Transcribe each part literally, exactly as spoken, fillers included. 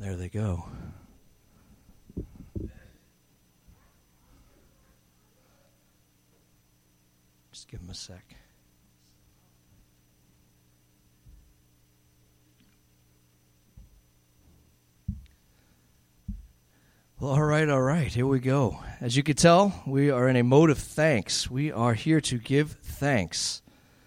There they go. Just give them a sec. Well, all right, all right, here we go. As you can tell, we are in a mode of thanks. We are here to give thanks.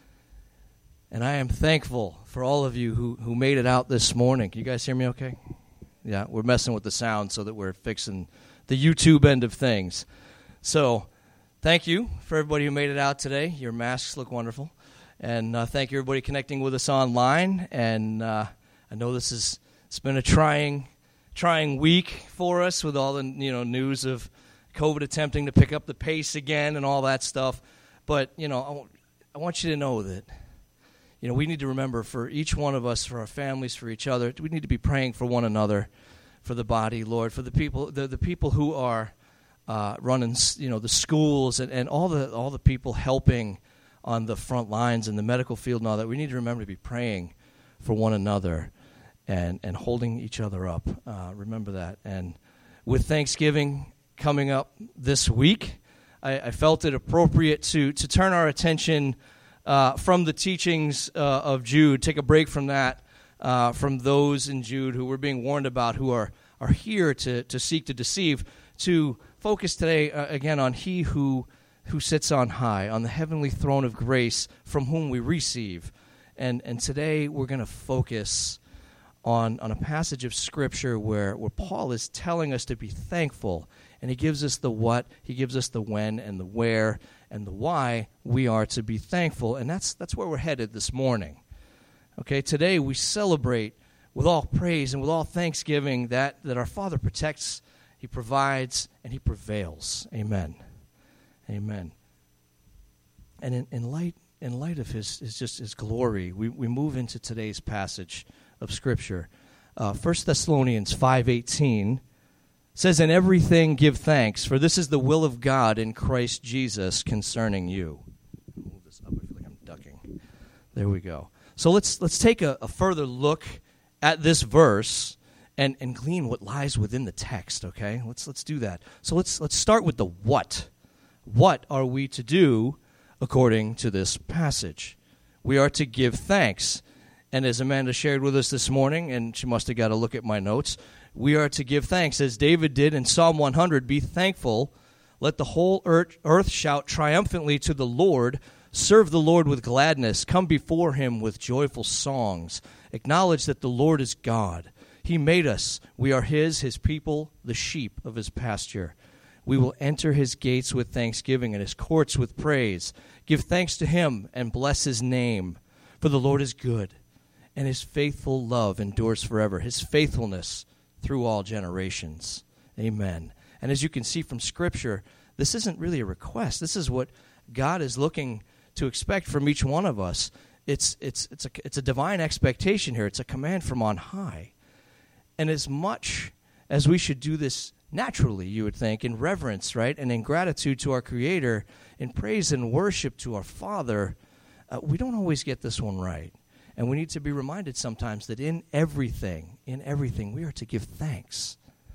And I am thankful for all of you who, who made it out this morning. Can you guys hear me okay? Yeah, we're messing with the sound so that we're fixing the YouTube end of things. So thank you for everybody who made it out today. Your masks look wonderful. And uh, thank you, everybody, connecting with us online. And uh, I know this is it's been a trying trying week for us with all the you know news of COVID attempting to pick up the pace again and all that stuff. But, you know, I, w- I want you to know that, you know, we need to remember for each one of us, for our families, for each other, we need to be praying for one another, for the body, Lord, for the people the, the people who are uh, running, you know, the schools and, and all the all the people helping on the front lines in the medical field and all that. We need to remember to be praying for one another and, and holding each other up. Uh, remember that. And with Thanksgiving coming up this week, I, I felt it appropriate to to turn our attention uh, from the teachings uh, of Jude, take a break from that, uh, from those in Jude who we're being warned about, who are, are here to, to seek to deceive, to focus today, uh, again, on he who who sits on high, on the heavenly throne of grace, from whom we receive. And and today we're going to focus on, on a passage of Scripture where, where Paul is telling us to be thankful, and he gives us the what, he gives us the when and the where and the why we are to be thankful, and that's that's where we're headed this morning. Okay, today we celebrate with all praise and with all thanksgiving that, that our Father protects, he provides, and he prevails. Amen. Amen. And in, in light in light of his, his just his glory, we, we move into today's passage of Scripture. Uh, First Thessalonians five eighteen says, "In everything give thanks, for this is the will of God in Christ Jesus concerning you." Move this up. I feel like I'm ducking. There we go. So let's let's take a, a further look at this verse and, and glean what lies within the text. Okay, let's let's do that. So let's let's start with the what. What are we to do according to this passage? We are to give thanks. And as Amanda shared with us this morning, and she must have got to look at my notes, we are to give thanks. As David did in Psalm one hundred, be thankful. Let the whole earth, earth shout triumphantly to the Lord. Serve the Lord with gladness. Come before him with joyful songs. Acknowledge that the Lord is God. He made us. We are his, his people, the sheep of his pasture. We will enter his gates with thanksgiving and his courts with praise. Give thanks to him and bless his name. For the Lord is good, and his faithful love endures forever. His faithfulness through all generations. Amen. And as you can see from Scripture, this isn't really a request. This is what God is looking to expect from each one of us. It's it's it's a it's a divine expectation here. It's a command from on high. And as much as we should do this naturally, you would think, in reverence, right, and in gratitude to our Creator, in praise and worship to our Father, uh, we don't always get this one right. And we need to be reminded sometimes that in everything, in everything, we are to give thanks.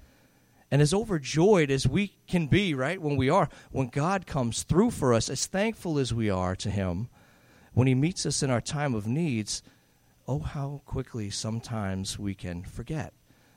And as overjoyed as we can be, right, when we are, when God comes through for us, as thankful as we are to him, when he meets us in our time of needs, oh, how quickly sometimes we can forget.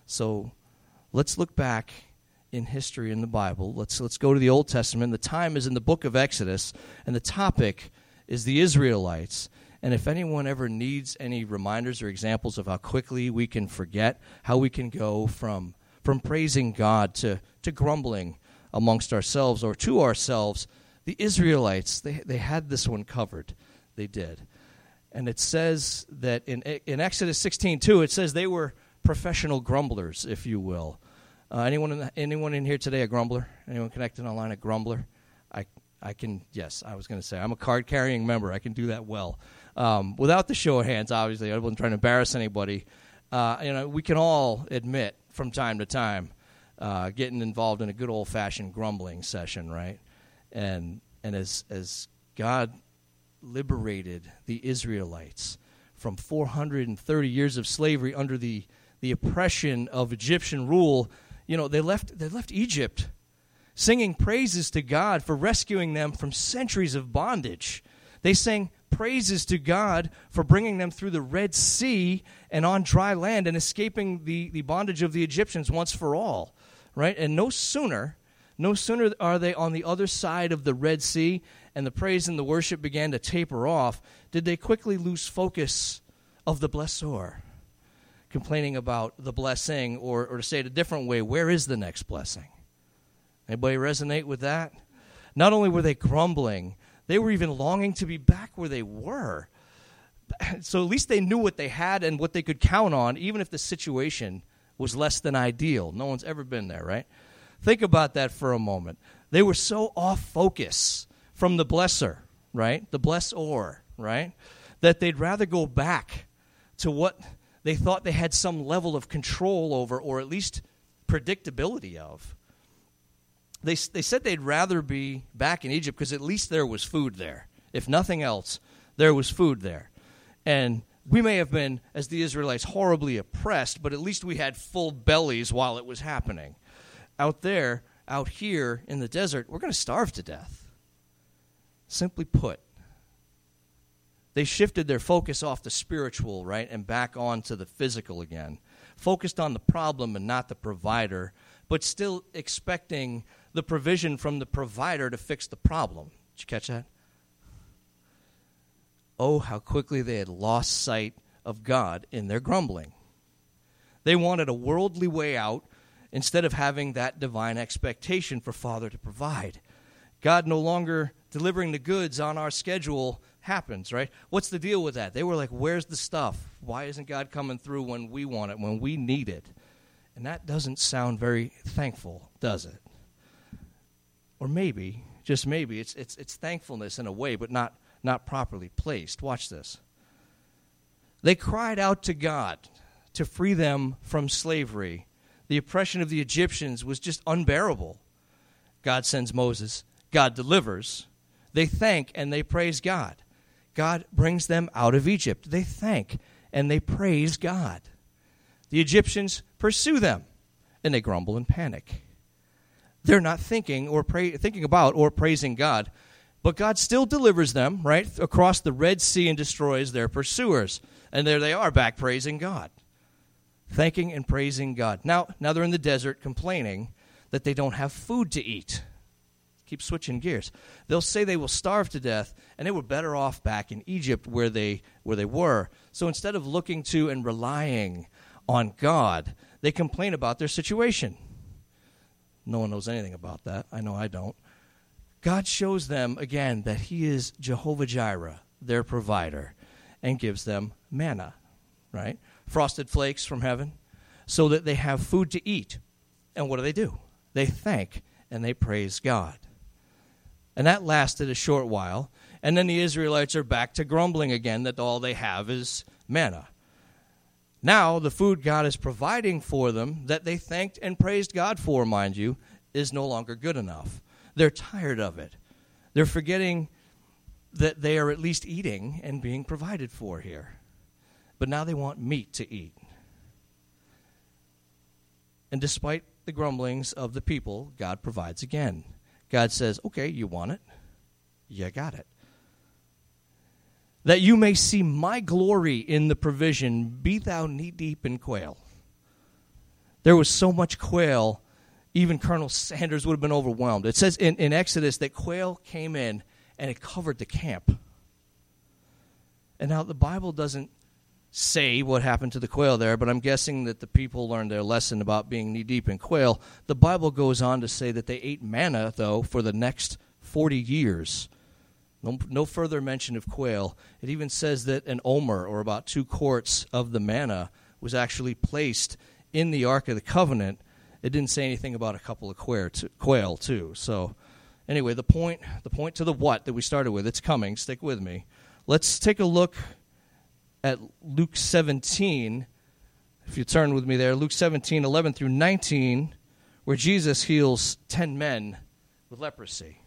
So let's look back in history in the Bible. Let's let's go to the Old Testament. The time is in the book of Exodus, and the topic is the Israelites. And if anyone ever needs any reminders or examples of how quickly we can forget, how we can go from from praising God to, to grumbling amongst ourselves or to ourselves, the Israelites, they they had this one covered. They did. And it says that in in Exodus sixteen two, it says they were professional grumblers, if you will. Uh, anyone in the, anyone in here today a grumbler? Anyone connected online a grumbler? I I can, yes, I was going to say, I'm a card-carrying member. I can do that well. Um, without the show of hands, obviously, I wasn't trying to embarrass anybody. Uh, you know, we can all admit from time to time uh, getting involved in a good old-fashioned grumbling session, right? And and as as God liberated the Israelites from four hundred thirty years of slavery under the the oppression of Egyptian rule, you know, they left they left Egypt singing praises to God for rescuing them from centuries of bondage. They sang praises to God for bringing them through the Red Sea and on dry land and escaping the, the bondage of the Egyptians once for all, right? And no sooner, no sooner are they on the other side of the Red Sea and the praise and the worship began to taper off, did they quickly lose focus of the blessor, complaining about the blessing, or, or to say it a different way, where is the next blessing? Anybody resonate with that? Not only were they grumbling, they were even longing to be back where they were. So at least they knew what they had and what they could count on, even if the situation was less than ideal. No one's ever been there, right? Think about that for a moment. They were so off focus from the blesser, right? The blessor, right? That they'd rather go back to what they thought they had some level of control over, or at least predictability of. They they said they'd rather be back in Egypt because at least there was food there. If nothing else, there was food there. And we may have been, as the Israelites, horribly oppressed, but at least we had full bellies while it was happening. Out there, out here in the desert, we're going to starve to death. Simply put, they shifted their focus off the spiritual, right, and back onto the physical again. Focused on the problem and not the provider, but still expecting the provision from the provider to fix the problem. Did you catch that? Oh, how quickly they had lost sight of God in their grumbling. They wanted a worldly way out instead of having that divine expectation for Father to provide. God no longer delivering the goods on our schedule happens, right? What's the deal with that? They were like, where's the stuff? Why isn't God coming through when we want it, when we need it? And that doesn't sound very thankful, does it? Or maybe, just maybe, it's it's it's thankfulness in a way, but not, not properly placed. Watch this. They cried out to God to free them from slavery. The oppression of the Egyptians was just unbearable. God sends Moses. God delivers. They thank and they praise God. God brings them out of Egypt. They thank and they praise God. The Egyptians pursue them, and they grumble and panic. They're not thinking or pray, thinking about or praising God, but God still delivers them, right, across the Red Sea and destroys their pursuers. And there they are, back praising God, thanking and praising God. Now, now they're in the desert complaining that they don't have food to eat. Keep switching gears. They'll say they will starve to death, and they were better off back in Egypt where they where they were. So instead of looking to and relying on God, they complain about their situation. No one knows anything about that. I know I don't. God shows them, again, that he is Jehovah Jireh, their provider, and gives them manna, right? Frosted flakes from heaven, so that they have food to eat. And what do they do? They thank and they praise God. And that lasted a short while, and then the Israelites are back to grumbling again that all they have is manna. Now, the food God is providing for them, that they thanked and praised God for, mind you, is no longer good enough. They're tired of it. They're forgetting that they are at least eating and being provided for here. But now they want meat to eat. And despite the grumblings of the people, God provides again. God says, okay, you want it? You got it. That you may see my glory in the provision, be thou knee-deep in quail. There was so much quail, even Colonel Sanders would have been overwhelmed. It says in, in Exodus that quail came in and it covered the camp. And now the Bible doesn't say what happened to the quail there, but I'm guessing that the people learned their lesson about being knee-deep in quail. The Bible goes on to say that they ate manna, though, for the next forty years. No, no further mention of quail. It even says that an omer, or about two quarts of the manna, was actually placed in the Ark of the Covenant. It didn't say anything about a couple of quail, too. So, anyway, the point, the point to the what that we started with, it's coming. Stick with me. Let's take a look at Luke seventeen. If you turn with me there, Luke seventeen, eleven through nineteen, where Jesus heals ten men with leprosy.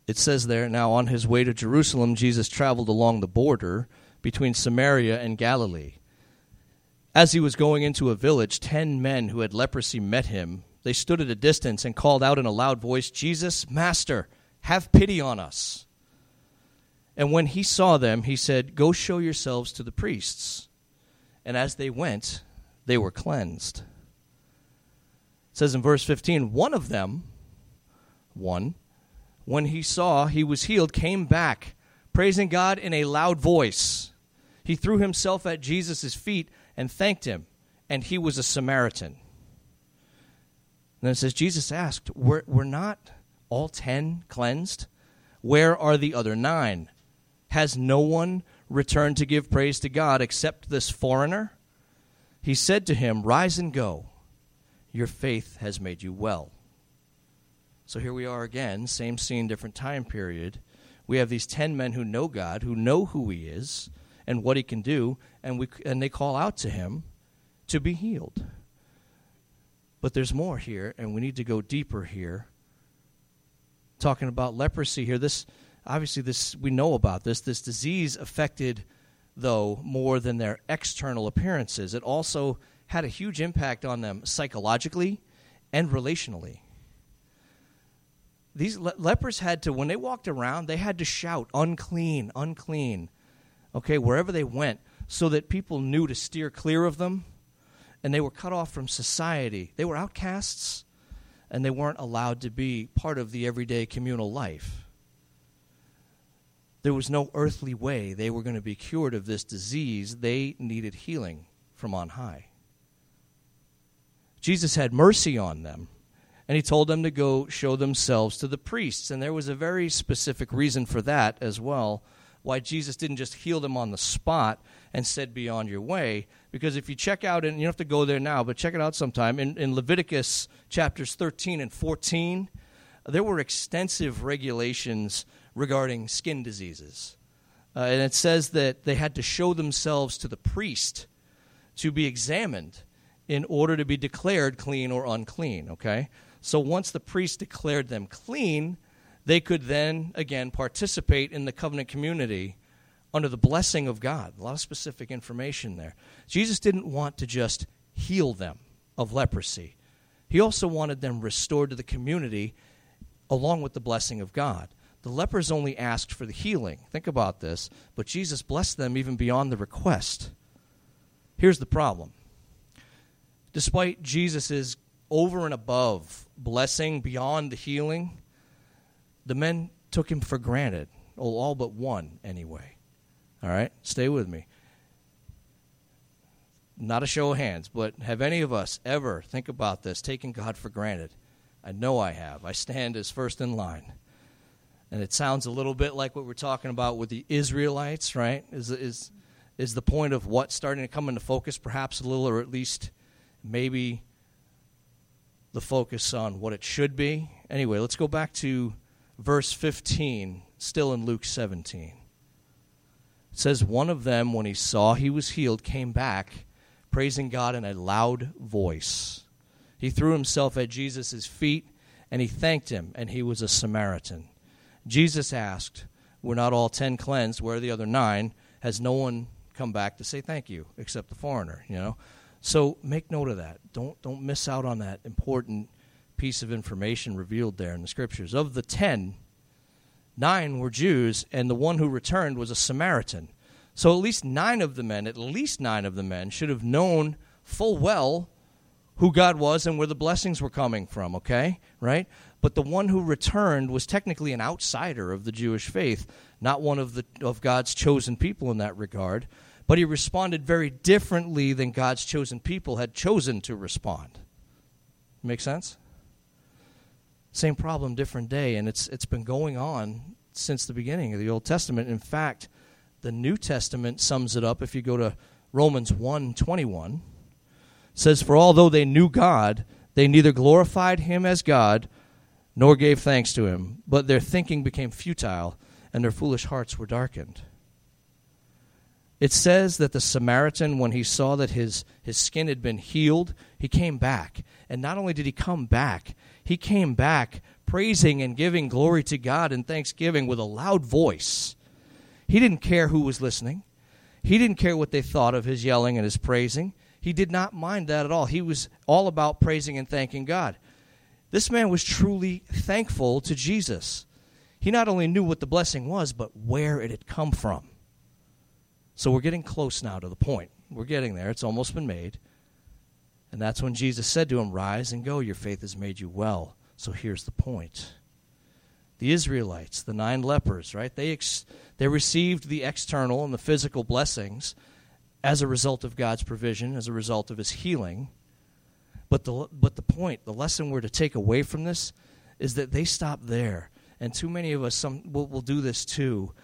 it says there, now on his way to Jerusalem, Jesus traveled along the border between Samaria and Galilee. As he was going into a village, ten men who had leprosy met him. They stood at a distance and called out in a loud voice, "Jesus, Master, have pity on us." And when he saw them, he said, "Go show yourselves to the priests." And as they went, they were cleansed. It says in verse fifteen, one of them, one, when he saw he was healed, came back, praising God in a loud voice. He threw himself at Jesus' feet and thanked him, and he was a Samaritan. And then it says, Jesus asked, were, were not all ten cleansed? Where are the other nine? Has no one returned to give praise to God except this foreigner? He said to him, "Rise and go. Your faith has made you well." So here we are again, same scene, different time period. We have these ten men who know God, who know who he is and what he can do, and we and they call out to him to be healed. But there's more here, and we need to go deeper here. Talking about leprosy here, this obviously this we know about this. This disease affected, though, more than their external appearances. It also had a huge impact on them psychologically and relationally. These le- lepers had to, when they walked around, they had to shout, "Unclean, unclean," okay, wherever they went, so that people knew to steer clear of them, and they were cut off from society. They were outcasts, and they weren't allowed to be part of the everyday communal life. There was no earthly way they were going to be cured of this disease. They needed healing from on high. Jesus had mercy on them, and he told them to go show themselves to the priests. And there was a very specific reason for that as well, why Jesus didn't just heal them on the spot and said, "Be on your way." Because if you check out, and you don't have to go there now, but check it out sometime, in, in Leviticus chapters thirteen and fourteen, there were extensive regulations regarding skin diseases. Uh, and it says that they had to show themselves to the priest to be examined in order to be declared clean or unclean, okay? So once the priest declared them clean, they could then, again, participate in the covenant community under the blessing of God. A lot of specific information there. Jesus didn't want to just heal them of leprosy. He also wanted them restored to the community along with the blessing of God. The lepers only asked for the healing. Think about this. But Jesus blessed them even beyond the request. Here's the problem. Despite Jesus' over and above blessing beyond the healing, the men took him for granted. Oh, all but one, anyway. All right? Stay with me. Not a show of hands, but have any of us ever, think about this, taken God for granted? I know I have. I stand as first in line. And it sounds a little bit like what we're talking about with the Israelites, right? Is is is the point of what starting to come into focus perhaps a little, or at least maybe the focus on what it should be? Anyway, let's go back to verse fifteen, still in Luke seventeen. It says, one of them, when he saw he was healed, came back, praising God in a loud voice. He threw himself at Jesus' feet, and he thanked him, and he was a Samaritan. Jesus asked, "Were not all ten cleansed? Where are the other nine? Has no one come back to say thank you except the foreigner?" You know, so make note of that. Don't don't miss out on that important piece of information revealed there in the Scriptures. Of the ten, nine were Jews, and the one who returned was a Samaritan. So at least nine of the men, at least nine of the men, should have known full well who God was and where the blessings were coming from, okay? Right? But the one who returned was technically an outsider of the Jewish faith, not one of the of God's chosen people in that regard. But he responded very differently than God's chosen people had chosen to respond. Make sense? Same problem, different day, and it's it's been going on since the beginning of the Old Testament. In fact, the New Testament sums it up. If you go to Romans one twenty-one, it says, "For although they knew God, they neither glorified him as God nor gave thanks to him, but their thinking became futile, and their foolish hearts were darkened." It says that the Samaritan, when he saw that his, his skin had been healed, he came back. And not only did he come back, he came back praising and giving glory to God in thanksgiving with a loud voice. He didn't care who was listening. He didn't care what they thought of his yelling and his praising. He did not mind that at all. He was all about praising and thanking God. This man was truly thankful to Jesus. He not only knew what the blessing was, but where it had come from. So we're getting close now to the point. We're getting there. It's almost been made. And that's when Jesus said to him, "Rise and go. Your faith has made you well." So here's the point. The Israelites, the nine lepers, right? They ex- they received the external and the physical blessings as a result of God's provision, as a result of his healing. But the but the point, the lesson we're to take away from this is that they stopped there. And too many of us some will, will do this too.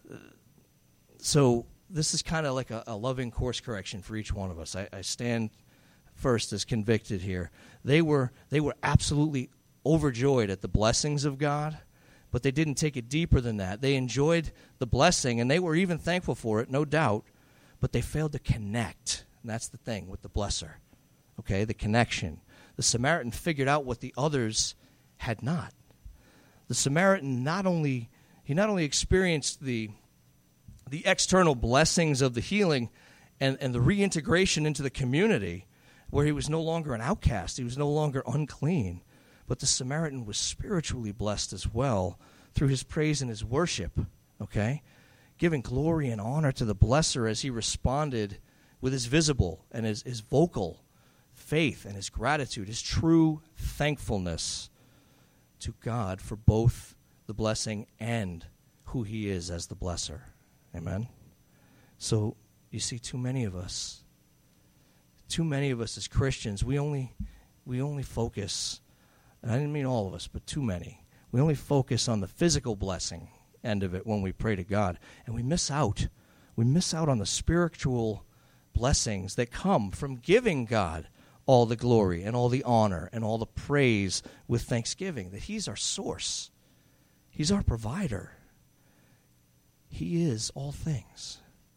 So this is kind of like a, a loving course correction for each one of us. I, I stand first as convicted here. They were they were absolutely overjoyed at the blessings of God, but they didn't take it deeper than that. They enjoyed the blessing, and they were even thankful for it, no doubt, but they failed to connect. And that's the thing with the blesser, okay, the connection. The Samaritan figured out what the others had not. The Samaritan not only, he not only experienced the, the external blessings of the healing and, and the reintegration into the community, where he was no longer an outcast, he was no longer unclean, but the Samaritan was spiritually blessed as well through his praise and his worship, okay? Giving glory and honor to the blesser as he responded with his visible and his, his vocal faith and his gratitude, his true thankfulness to God for both the blessing and who he is as the blesser. Amen? So, you see, too many of us, too many of us as Christians, we only we only focus, and I didn't mean all of us, but too many, we only focus on the physical blessing end of it when we pray to God, and we miss out. We miss out on the spiritual blessings that come from giving God all the glory and all the honor and all the praise with thanksgiving, that he's our source. He's our provider. He is all things.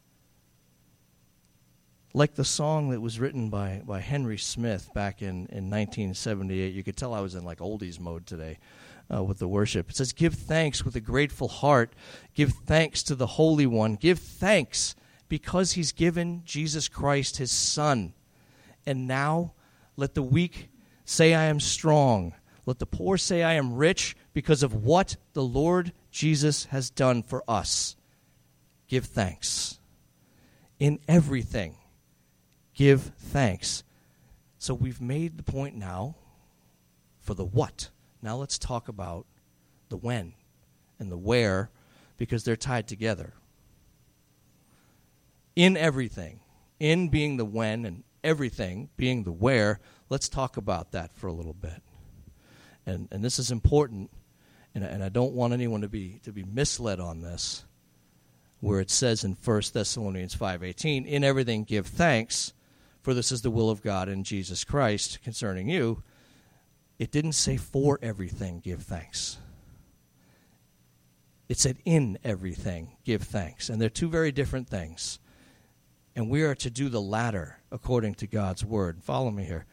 Like the song that was written by, by Henry Smith back in, in nineteen seventy-eight. You could tell I was in like oldies mode today uh, with the worship. It says, "Give thanks with a grateful heart. Give thanks to the Holy One. Give thanks because he's given Jesus Christ his Son. And now let the weak say I am strong. Let the poor say I am rich because of what the Lord Jesus has done for us. Give thanks. In everything, give thanks." So we've made the point now for the what. Now let's talk about the when and the where, because they're tied together. In everything, in being the when and everything being the where, let's talk about that for a little bit. And and this is important, and, and I don't want anyone to be to be misled on this, where it says in First Thessalonians five eighteen, "In everything give thanks, for this is the will of God in Jesus Christ concerning you." It didn't say for everything give thanks. It said in everything give thanks. And they're two very different things. And we are to do the latter according to God's word. Follow me here.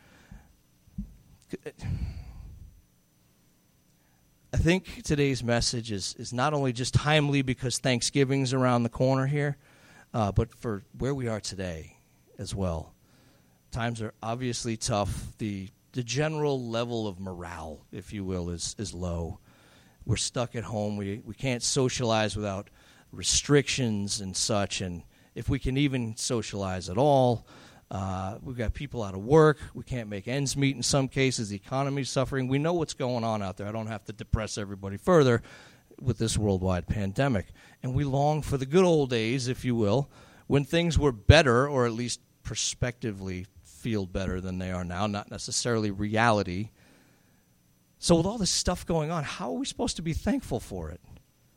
I think today's message is, is not only just timely because Thanksgiving's around the corner here, uh, but for where we are today as well. Times are obviously tough. The the general level of morale, if you will, is, is low. We're stuck at home. We we can't socialize without restrictions and such, and if we can even socialize at all, uh, we've got people out of work. We can't make ends meet in some cases. The economy's suffering. We know what's going on out there. I don't have to depress everybody further with this worldwide pandemic. And we long for the good old days, if you will, when things were better, or at least prospectively feel better than they are now, not necessarily reality. So with all this stuff going on, how are we supposed to be thankful for it?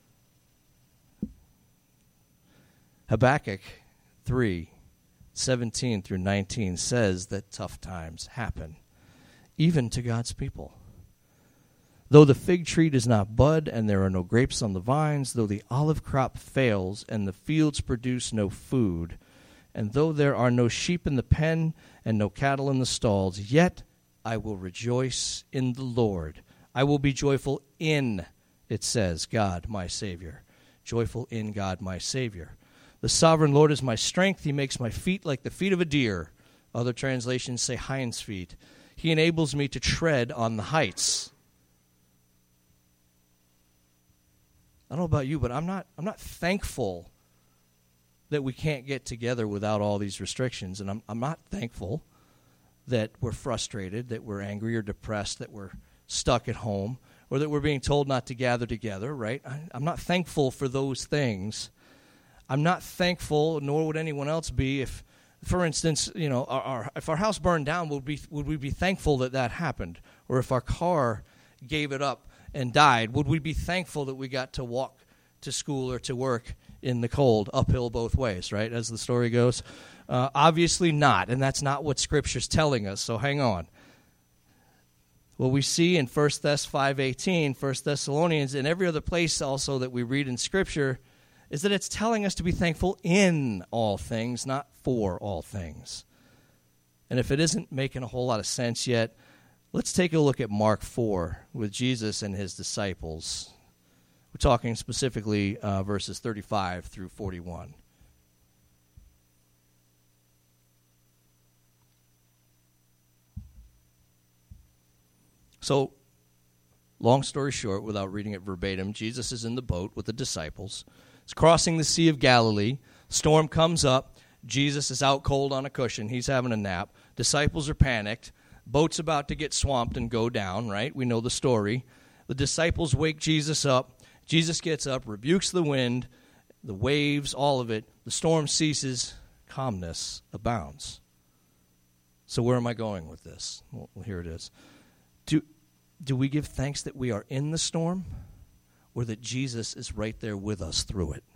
Habakkuk three, seventeen through nineteen says that tough times happen, even to God's people. "Though the fig tree does not bud, and there are no grapes on the vines, though the olive crop fails, and the fields produce no food, and though there are no sheep in the pen, and no cattle in the stalls, yet I will rejoice in the Lord. I will be joyful in, it says, God, my Savior. Joyful in God, my Savior. The sovereign Lord is my strength. He makes my feet like the feet of a deer. Other translations say hind's feet. He enables me to tread on the heights. I don't know about you, but I'm not I'm not thankful that we can't get together without all these restrictions. And I'm I'm not thankful that we're frustrated, that we're angry or depressed, that we're stuck at home, or that we're being told not to gather together, right? I, I'm not thankful for those things. I'm not thankful, nor would anyone else be, if, for instance, you know, our, our, if our house burned down, would we, would we be thankful that that happened? Or if our car gave it up and died, would we be thankful that we got to walk to school or to work in the cold, uphill both ways, right, as the story goes? Uh, obviously not, and that's not what Scripture's telling us, so hang on. What we see in First Thess five eighteen, First Thessalonians, and every other place also that we read in Scripture, is that it's telling us to be thankful in all things, not for all things. And if it isn't making a whole lot of sense yet, let's take a look at Mark four with Jesus and his disciples. We're talking specifically uh, verses thirty-five through forty-one. So, long story short, without reading it verbatim, Jesus is in the boat with the disciples. He's crossing the Sea of Galilee. Storm comes up. Jesus is out cold on a cushion. He's having a nap. Disciples are panicked. Boat's about to get swamped and go down, right? We know the story. The disciples wake Jesus up. Jesus gets up, rebukes the wind, the waves, all of it. The storm ceases. Calmness abounds. So where am I going with this? Well, here it is. Do, do we give thanks that we are in the storm, or that Jesus is right there with us through it?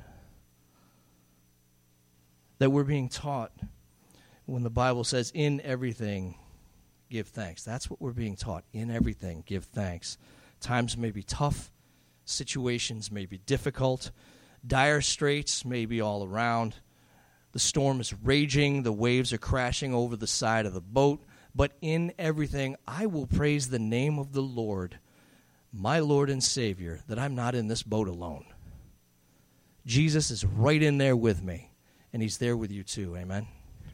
That we're being taught when the Bible says, in everything, give thanks. That's what we're being taught. In everything, give thanks. Times may be tough. Situations may be difficult. Dire straits may be all around. The storm is raging. The waves are crashing over the side of the boat. But in everything, I will praise the name of the Lord, my Lord and Savior, that I'm not in this boat alone. Jesus is right in there with me, and he's there with you too, amen?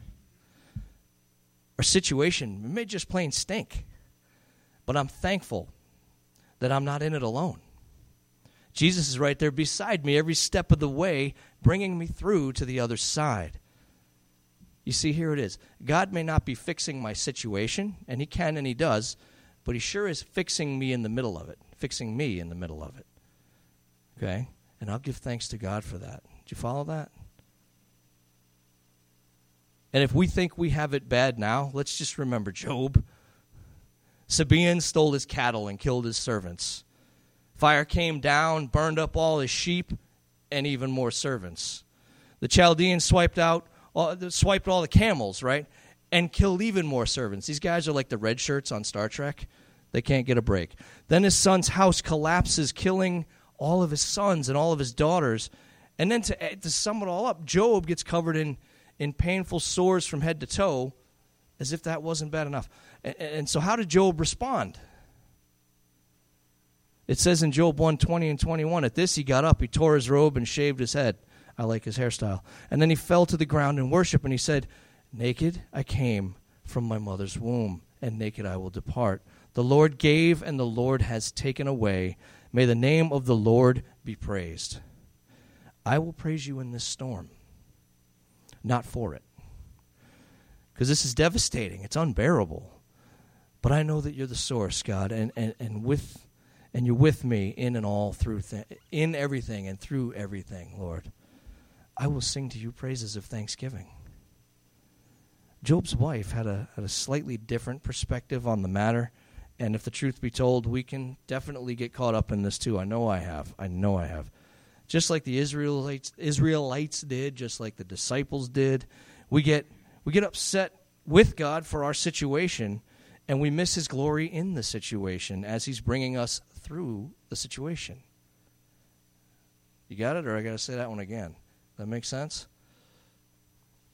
Our situation may just plain stink, but I'm thankful that I'm not in it alone. Jesus is right there beside me every step of the way, bringing me through to the other side. You see, here it is. God may not be fixing my situation, and he can and he does, but he sure is fixing me in the middle of it, fixing me in the middle of it. Okay? And I'll give thanks to God for that. Did you follow that? And if we think we have it bad now, let's just remember Job. Sabaean stole his cattle and killed his servants. Fire came down, burned up all his sheep, and even more servants. The Chaldeans swiped out Uh, swiped all the camels, right, and killed even more servants. These guys are like the red shirts on Star Trek. They can't get a break. Then his son's house collapses, killing all of his sons and all of his daughters. And then to, to sum it all up, Job gets covered in, in painful sores from head to toe, as if that wasn't bad enough. And, and so how did Job respond? It says in Job one twenty and twenty-one, at this he got up, he tore his robe and shaved his head. I like his hairstyle. And then he fell to the ground in worship, and he said, naked I came from my mother's womb, and naked I will depart. The Lord gave, and the Lord has taken away. May the name of the Lord be praised. I will praise you in this storm, not for it. Because this is devastating. It's unbearable. But I know that you're the source, God, and, and, and with and you're with me in and all through th- in everything and through everything, Lord. I will sing to you praises of thanksgiving. Job's wife had a, had a slightly different perspective on the matter, and if the truth be told, we can definitely get caught up in this too. I know I have. I know I have. Just like the Israelites, Israelites did, just like the disciples did, we get we get upset with God for our situation, and we miss his glory in the situation as he's bringing us through the situation. You got it, or I got to say that one again? That makes sense?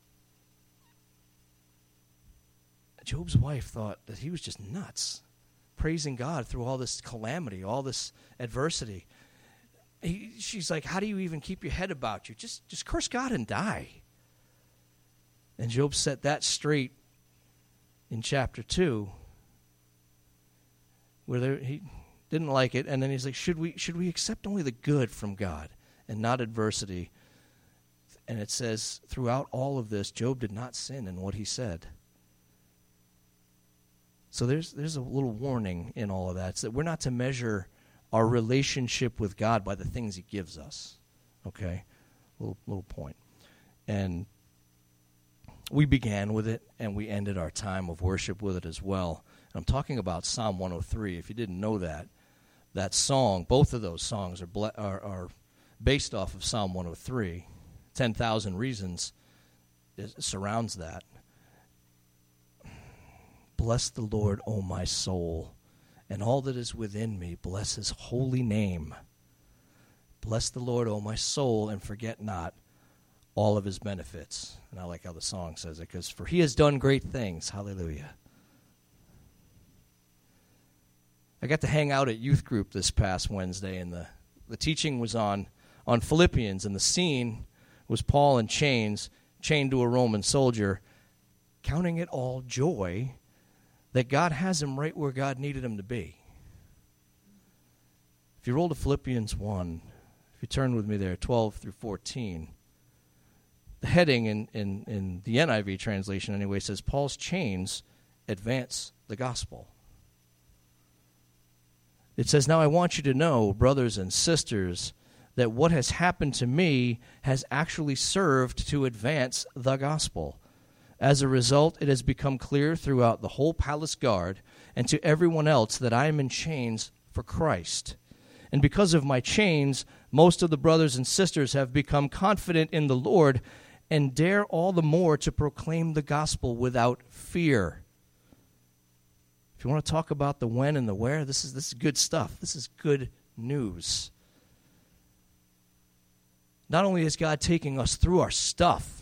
Job's wife thought that he was just nuts. praising God through all this calamity, all this adversity. He, she's like, how do you even keep your head about you? Just, just curse God and die. And Job set that straight in chapter two, where there, he didn't like it, and then he's like, should we should we accept only the good from God and not adversity? And it says, throughout all of this, Job did not sin in what he said. So there's there's a little warning in all of that. It's that we're not to measure our relationship with God by the things he gives us. Okay? Little little point. And we began with it, and we ended our time of worship with it as well. And I'm talking about Psalm one oh three. If you didn't know that, that song, both of those songs are ble- are, are based off of Psalm one oh three. ten thousand Reasons is, surrounds that. Bless the Lord, O my soul, and all that is within me. Bless his holy name. Bless the Lord, O my soul, and forget not all of his benefits. And I like how the song says it, because for he has done great things. Hallelujah. I got to hang out at youth group this past Wednesday, and the, the teaching was on, on Philippians, and the scene was Paul in chains, chained to a Roman soldier, counting it all joy that God has him right where God needed him to be. If you roll to Philippians one, if you turn with me there, twelve through fourteen, the heading in, in, in the N I V translation anyway says, Paul's chains advance the gospel. It says, now I want you to know, brothers and sisters, that what has happened to me has actually served to advance the gospel. As a result, it has become clear throughout the whole palace guard and to everyone else that I am in chains for Christ. And because of my chains, most of the brothers and sisters have become confident in the Lord and dare all the more to proclaim the gospel without fear. If you want to talk about the when and the where, this is this is good stuff. This is good news. Not only is God taking us through our stuff,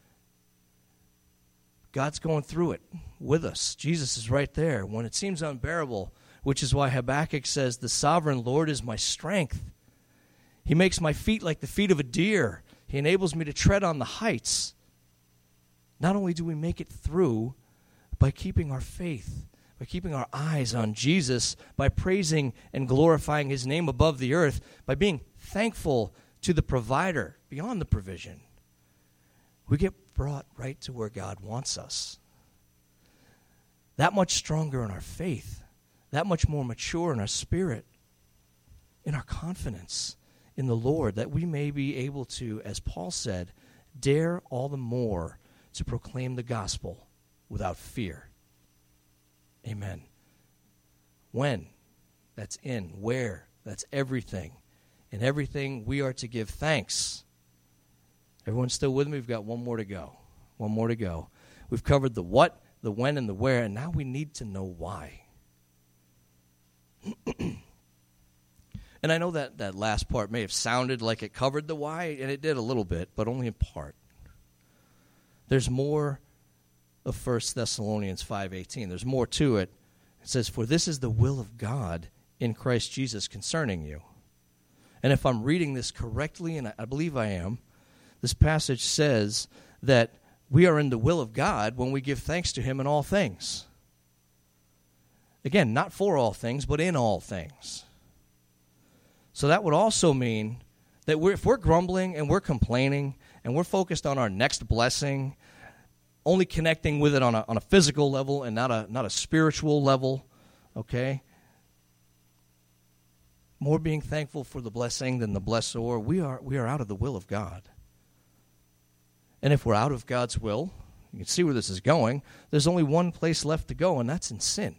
God's going through it with us. Jesus is right there when it seems unbearable, which is why Habakkuk says, the sovereign Lord is my strength. He makes my feet like the feet of a deer. He enables me to tread on the heights. Not only do we make it through by keeping our faith, by keeping our eyes on Jesus, by praising and glorifying his name above the earth, by being thankful to the provider beyond the provision, we get brought right to where God wants us. That much stronger in our faith, that much more mature in our spirit, in our confidence in the Lord, that we may be able to, as Paul said, dare all the more to proclaim the gospel without fear. Amen. When? That's in. Where? That's everything. In everything, we are to give thanks. Everyone still with me? We've got one more to go. One more to go. We've covered the what, the when, and the where, and now we need to know why. And I know that that last part may have sounded like it covered the why, and it did a little bit, but only in part. There's more of First Thessalonians five eighteen. There's more to it. It says, for this is the will of God in Christ Jesus concerning you. And if I'm reading this correctly, and I believe I am, this passage says that we are in the will of God when we give thanks to him in all things. Again, not for all things, but in all things. So that would also mean that we're, if we're grumbling and we're complaining and we're focused on our next blessing, only connecting with it on a, on a physical level and not a, not a spiritual level, okay? More being thankful for the blessing than the blessor, we are, we are out of the will of God. And if we're out of God's will, you can see where this is going, there's only one place left to go, and that's in sin.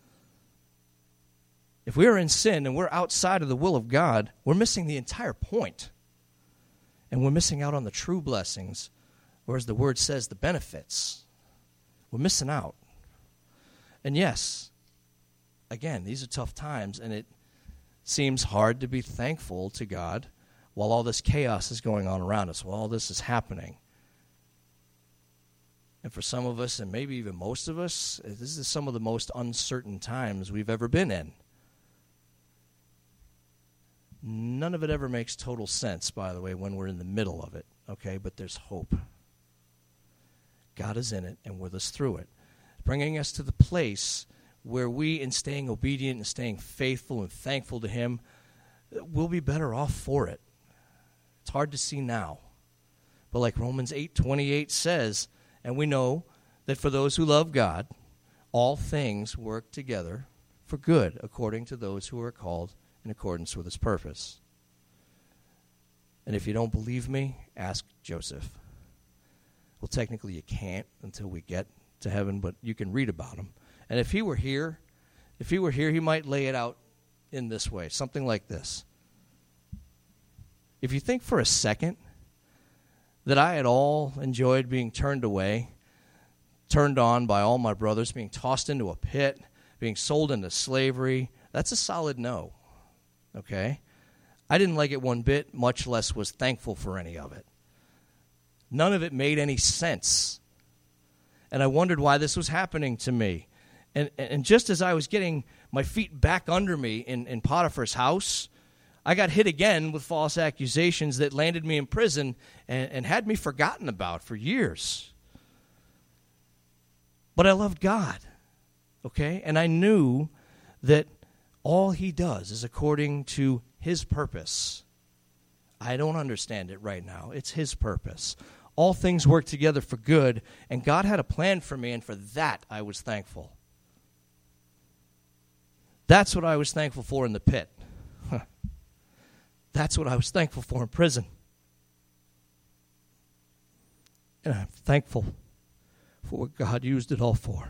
If we are in sin and we're outside of the will of God, we're missing the entire point. And we're missing out on the true blessings, or as the word says, the benefits. We're missing out. And yes, again, these are tough times, and it seems hard to be thankful to God while all this chaos is going on around us, while all this is happening. And for some of us, and maybe even most of us, this is some of the most uncertain times we've ever been in. None of it ever makes total sense, by the way, when we're in the middle of it, okay? But there's hope. God is in it and with us through it, bringing us to the place where we, in staying obedient and staying faithful and thankful to him, we'll be better off for it. It's hard to see now. But like Romans eight twenty-eight says, and we know that for those who love God, all things work together for good, according to those who are called in accordance with his purpose. And if you don't believe me, ask Joseph. Well, technically you can't until we get to heaven, but you can read about him. And if he were here, if he were here, he might lay it out in this way, something like this. If you think for a second that I at all enjoyed being turned away, turned on by all my brothers, being tossed into a pit, being sold into slavery, that's a solid no, okay? I didn't like it one bit, much less was thankful for any of it. None of it made any sense. And I wondered why this was happening to me. And and just as I was getting my feet back under me in, in Potiphar's house, I got hit again with false accusations that landed me in prison and, and had me forgotten about for years. But I loved God, okay? And I knew that all he does is according to his purpose. I don't understand it right now. It's his purpose. All things work together for good, and God had a plan for me, and for that I was thankful. That's what I was thankful for in the pit. That's what I was thankful for in prison. And I'm thankful for what God used it all for.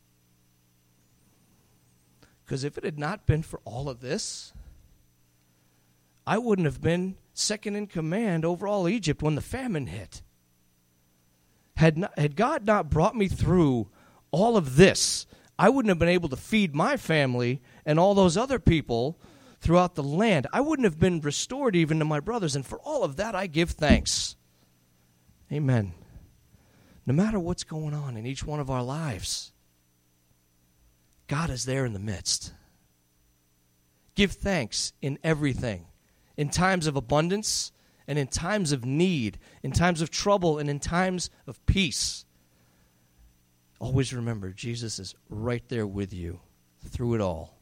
Because if it had not been for all of this, I wouldn't have been second in command over all Egypt when the famine hit. Had not, had God not brought me through all of this, I wouldn't have been able to feed my family and all those other people throughout the land. I wouldn't have been restored even to my brothers, and for all of that I give thanks. Amen. No matter what's going on in each one of our lives, God is there in the midst. Give thanks in everything, in times of abundance and in times of need, in times of trouble and in times of peace. Always remember, Jesus is right there with you through it all.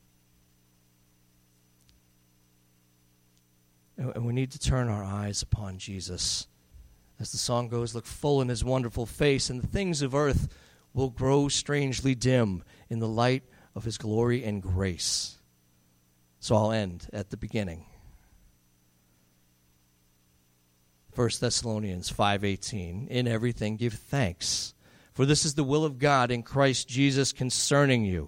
And we need to turn our eyes upon Jesus. As the song goes, look full in his wonderful face, and the things of earth will grow strangely dim in the light of his glory and grace. So I'll end at the beginning. First Thessalonians five eighteen, in everything give thanks, for this is the will of God in Christ Jesus concerning you.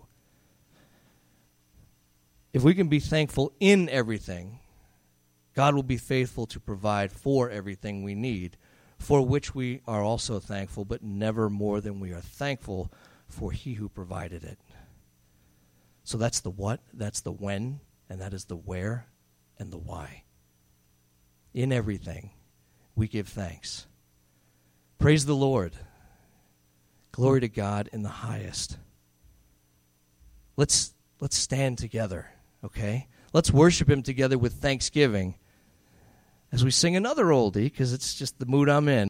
If we can be thankful in everything, God will be faithful to provide for everything we need, for which we are also thankful, but never more than we are thankful for he who provided it. So that's the what, that's the when, and that is the where and the why. In everything, we give thanks. Praise the Lord. Glory to God in the highest. Let's let's stand together, okay? Let's worship him together with thanksgiving as we sing another oldie, because it's just the mood I'm in.